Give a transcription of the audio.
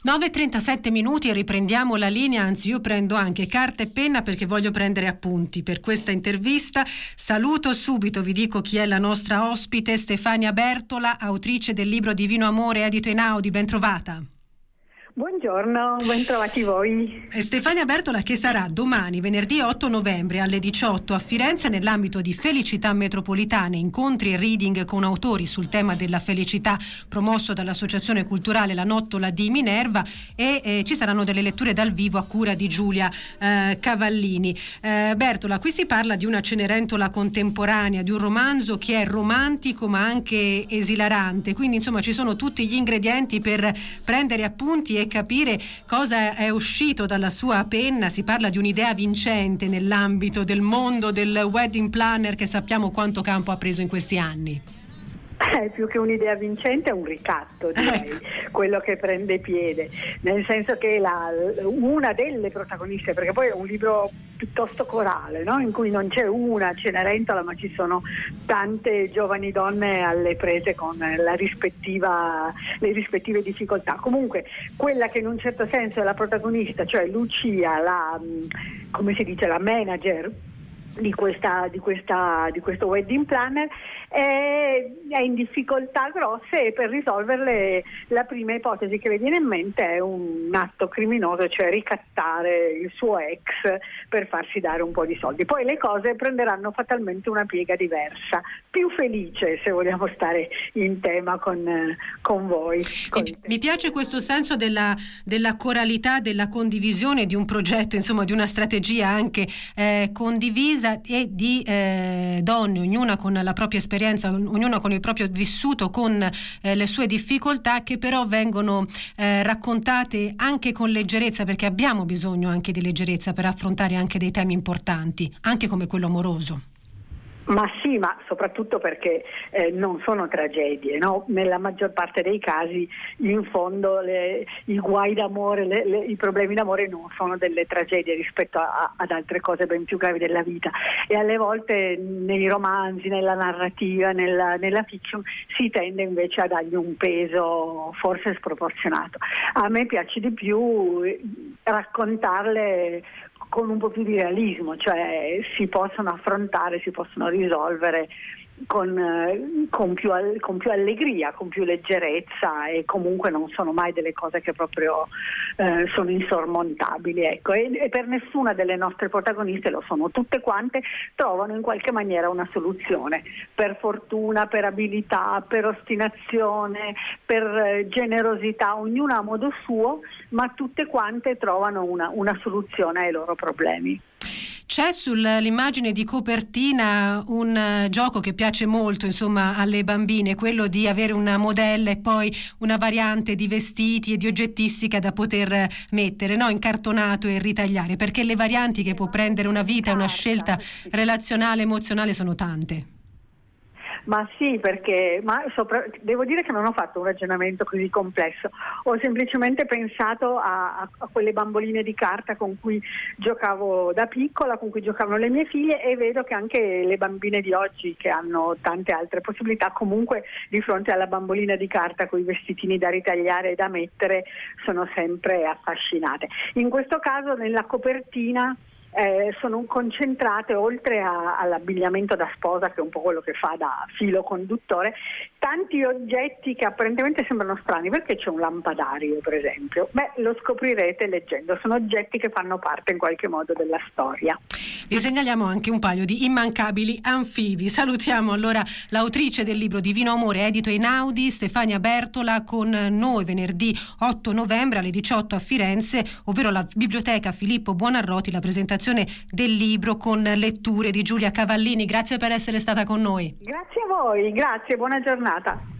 9:37 minuti e riprendiamo la linea, anzi io prendo anche carta e penna perché voglio prendere appunti per questa intervista. Saluto subito, vi dico chi è la nostra ospite: Stefania Bertola, autrice del libro Divino Amore, edito Einaudi. Ben trovata. Buongiorno, ben trovati voi. Stefania Bertola, che sarà domani, venerdì 8 novembre alle 18 a Firenze nell'ambito di Felicità Metropolitane, incontri e reading con autori sul tema della felicità, promosso dall'Associazione Culturale La Nottola di Minerva, e ci saranno delle letture dal vivo a cura di Giulia Cavallini. Bertola, qui si parla di una Cenerentola contemporanea, di un romanzo che è romantico ma anche esilarante, quindi insomma ci sono tutti gli ingredienti per prendere appunti e capire cosa è uscito dalla sua penna. Si parla di un'idea vincente nell'ambito del mondo del wedding planner, che sappiamo quanto campo ha preso in questi anni. Più che un'idea vincente è un ricatto, direi, quello che prende piede, nel senso che una delle protagoniste, perché poi è un libro piuttosto corale, no? In cui non c'è una Cenerentola, ma ci sono tante giovani donne alle prese con le rispettive difficoltà. Comunque quella che in un certo senso è la protagonista, cioè Lucia, la manager di questo wedding planner, è in difficoltà grosse, e per risolverle la prima ipotesi che le viene in mente è un atto criminoso, cioè ricattare il suo ex per farsi dare un po' di soldi. Poi le cose prenderanno fatalmente una piega diversa, più felice, se vogliamo stare in tema con voi. Mi piace questo senso della coralità, della condivisione di un progetto, insomma di una strategia anche condivisa, e di donne, ognuna con la propria esperienza, ognuna con il proprio vissuto, con le sue difficoltà, che però vengono raccontate anche con leggerezza, perché abbiamo bisogno anche di leggerezza per affrontare anche dei temi importanti, anche come quello amoroso. Ma sì, ma soprattutto perché non sono tragedie, no? Nella maggior parte dei casi, in fondo, i guai d'amore, i problemi d'amore non sono delle tragedie rispetto ad altre cose ben più gravi della vita, e alle volte nei romanzi, nella narrativa, nella fiction si tende invece a dargli un peso forse sproporzionato. A me piace di più raccontarle con un po' più di realismo, cioè si possono affrontare, si possono risolvere con più allegria, con più leggerezza, e comunque non sono mai delle cose che proprio sono insormontabili, ecco. E per nessuna delle nostre protagoniste lo sono. Tutte quante trovano in qualche maniera una soluzione, per fortuna, per abilità, per ostinazione, per generosità, ognuna a modo suo, ma tutte quante trovano una soluzione ai loro problemi. C'è sull'immagine di copertina un gioco che piace molto, insomma, alle bambine, quello di avere una modella e poi una variante di vestiti e di oggettistica da poter mettere, no? Incartonato e ritagliare, perché le varianti che può prendere una vita, una scelta relazionale, emozionale, sono tante. Ma sì, devo dire che non ho fatto un ragionamento così complesso, ho semplicemente pensato a quelle bamboline di carta con cui giocavo da piccola, con cui giocavano le mie figlie, e vedo che anche le bambine di oggi, che hanno tante altre possibilità, comunque di fronte alla bambolina di carta con i vestitini da ritagliare e da mettere sono sempre affascinate. In questo caso nella copertina sono concentrate, oltre all'abbigliamento da sposa, che è un po' quello che fa da filo conduttore, tanti oggetti che apparentemente sembrano strani, perché c'è un lampadario, per esempio. Lo scoprirete leggendo, sono oggetti che fanno parte in qualche modo della storia. Vi segnaliamo anche un paio di immancabili anfibi. Salutiamo allora l'autrice del libro Divino Amore, edito Einaudi, Stefania Bertola, con noi venerdì 8 novembre alle 18 a Firenze, ovvero la Biblioteca Filippo Buonarroti, la presentazione del libro con letture di Giulia Cavallini. Grazie per essere stata con noi. Grazie a voi, grazie, buona giornata.